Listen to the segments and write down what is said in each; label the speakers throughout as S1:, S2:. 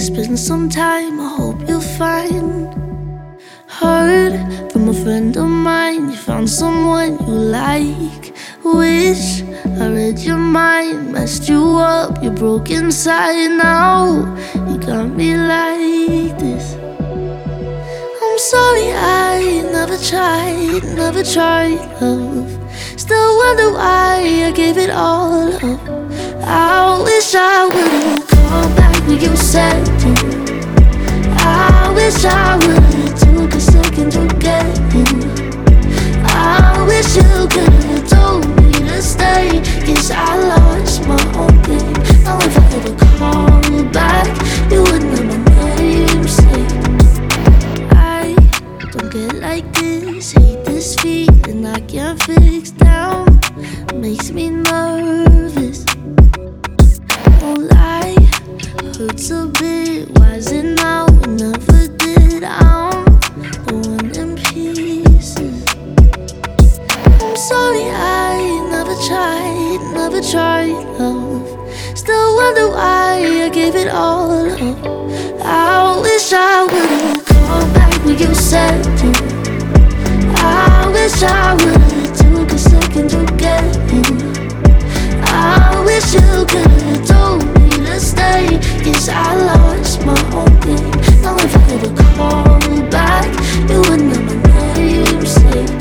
S1: Spend some time, I hope you'll find. Heard from a friend of mine, you found someone you like. Wish I read your mind, messed you up, you're broken inside now. You got me like this. I'm sorry I never tried love. Still wonder why I gave it all up. I wish I would've called back when you said to. I wish I would've took a second to get in. I wish you could've told me to stay, 'cause I lost my own thing. Now if I ever call back, you wouldn't have my namesake. I don't get like this, hate this feeling I can't fix down. Makes me nervous, won't lie, hurts a bit. Why is it now? We never did. I'm the one in pieces. I'm sorry I never tried love. Still wonder why I gave it all up. I wish I would've called back when you said to. I wish I would've took a second to get in. I wish you could've told me to stay, 'cause I lost my own thing. Now if I ever call back, you wouldn't know my namesake.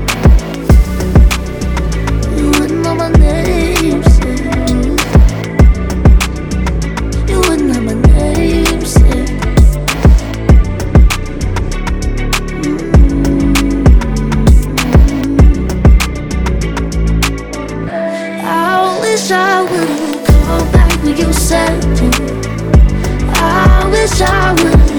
S1: You wouldn't know my namesake. You wouldn't know my namesake. I wish I would've called back when you said to. I wish I would've